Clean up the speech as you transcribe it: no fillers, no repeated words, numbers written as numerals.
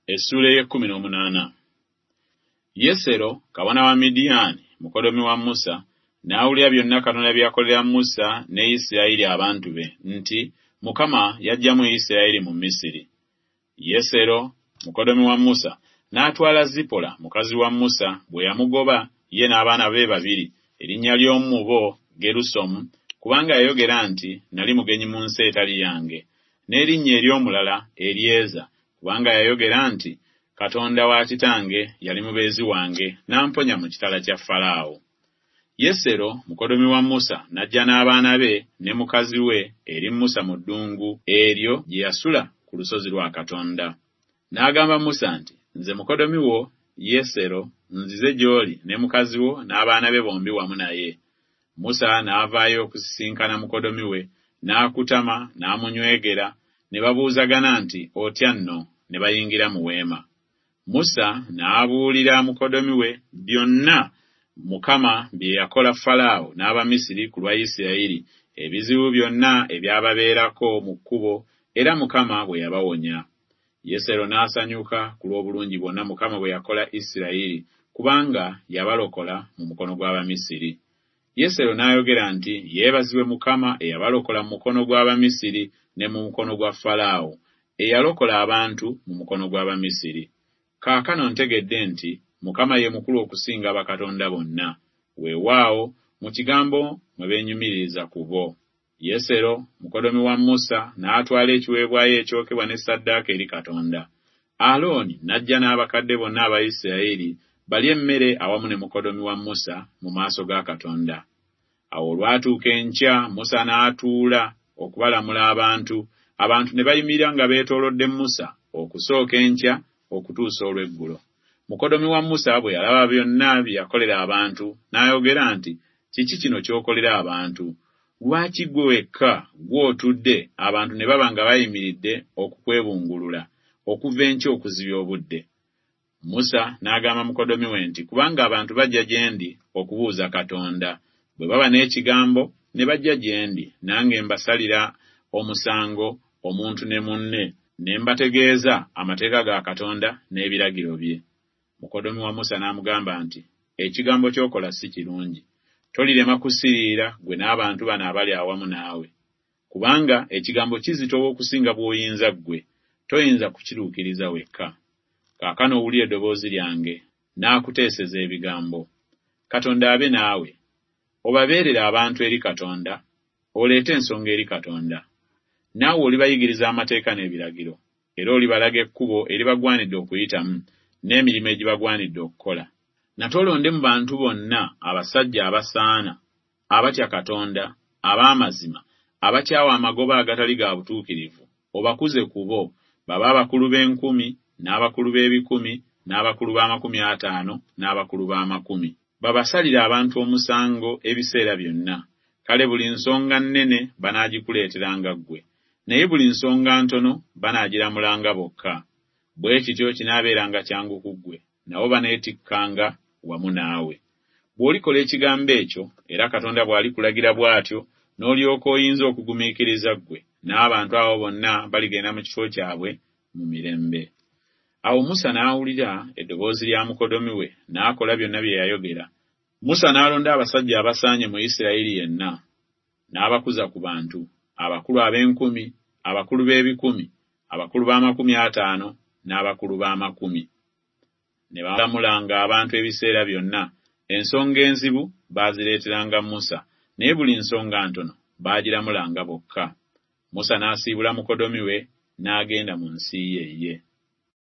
Essula y'e18. Yesero kabona wa Midiani mukodomi wa Musa n'awulira byonna Katonda byakolera Musa ne Isirayiri abantu be nti Mukama yaggyamu Isirayiri mu Misiri. Yesero mukodomi wa Musa n'atwala Zipola mukazi wa Musa bwe yamugoba ye n'abaana be babiri erinnya ly'omu bo Gerusomu kubanga yayogera nti nali mugenyi mu nsi etali yange n'erinnya ery'omulala Eryeza kubanga yayogera nti Katonda wa kitange yali mubeezi wange n'amponya mu kitala kya Falaawo. Yesero mukodomi wa Musa n'ajja n'abaana be ne mukazi we eri Musa mu ddungu eryo gye yasula ku lusozi lwa Katonda. N'agamba Musa nti nze mukodomi wo Yesero nzize gy'oli ne mukazi wo n'abaana be bombi wamu naye. Musa n'avaayo okusisinkana mukodomi we n'akutama n'amunywegera ne babuuzagana nti otya nno ne bayingira mu weema. Musa n'abuulira mukodomi we byonna Mukama bye yakola Falaawo n'Abamisiri ku lwa Isirayiri, ebizibu byonna ebyababeerako mu kkubo era Mukama bwe yabawonya. Yesero n'asanyuka ku lw'obulungi bwonna Mukama bwe yakola Isirayiri kubanga yabalokola mu mukono gw'Abamisiri. Yesero n'ayogera nti yeebazibwe Mukama eyabalokola mu mukono gw'Abamisiri ne mu mukono gwa Falaawo eyalokola abantu mu mukono gw'Abamisiri. Kaakano ntegedde nti Mukama ye mukulu okusinga bakatonda bonna, weewaawo mu kigambo mwe beenyumiririza ku bo. Yesero mukodomi wa Musa n'atwala ekiweebwayo ekyokebwa ne ssaddaaka eri Katonda. Alooni n'ajja n'abakadde bonna aba Isirayiri balye emmere awamu ne mukodomi wa Musa mu maaso ga Katonda. Awo olwatuuka enkya Musa n'atuula okubalamula abantu ne bayimirira nga beetoolodde Musa okusooka enkya okutuusa olw'eggulo. Mukodomi wa Musa bwe yalaba byonna bye yakolera abantu n'ayogera nti kiki kino ky'okolera abantu? Lwaki ggwe wekka gw'otudde abantu ne baba nga bayimiridde okukwebungulula okuva enkya okuzibya obudde? Musa n'agamba mukodomi we nti kubanga abantu bajja gye ndi okubuuza Katonda, bwe baba n'ekigambo ne bajja gye ndi nange mbasalira omusango omuntu ne munne ne mbategeeza amateeka ga Katonda n'ebiragiro bye. Mukodomi wa Musa n'amugamba nti ekigambo ky'okola si kirungi. Tolirema kusiriira ggwe n'abantu bano abali awamu naawe. Kubanga ekigambo kizitowa okusinga bw'oyinza ggwe, toyinza kukiruukiriza wekka. Kaakano owulire eddoboozi lyange, n'akuteeseza ebigambo. Katonda abe naawe. Obabeerera abantu eri Katonda, oleete ensonga eri Katonda. Naawe olibayigiriza amateeka n'ebiragiro, era olibalaga ekkubo eribagwanidde okuyitamu, n'emirimu egibagwanidde okukola. Natolonde mu bantu bonna abasajja abasaana, abatya Katonda, ab'amazima, abakyawa amagoba agatali ga butuukirivu, obakuze ku bo, baba abakulu b'10,000, n'abakulu b'10,000, n'abakulu b'50,000, n'abakulu b'10,000. Babasalira abantu omusango ebiseera byonna. Kale buli nsonga nnene banaagikuleeteranga ggwe, naye buli nsonga ntono banaagiramulanga bokka. Bwe kityo kinaabeeranga kyangu ku ggwe, nabo baneetikkanga wamu naawe. Bw'olikola ekigambo ekyo, era Katonda bw'alikulagira bw'atyo, n'olyoka oyinza okugumiikiriza ggwe, n'abantu abo bonna baligenda mu kifo kyabwe mu mirembe. Awo Musa n'awulira eddoboozi lya mukodomi we, n'akola byonna bye yayogera. Musa n'alonda abasajja abasaanye mu Isirayiri yenna, n'abakuza ku bantu, abakulu ab'e10,000, abakulu b'10,000, abakulu b'50,000, n'abakulu b'10,000. Ne balamulanga abantu ebiseera byonna. Ensonga enzibu baazireeteranga Musa, naye buli nsonga ntono baagiramulanga bokka. Musa n'asiibula mukodomi we n'agenda mu nsi ye.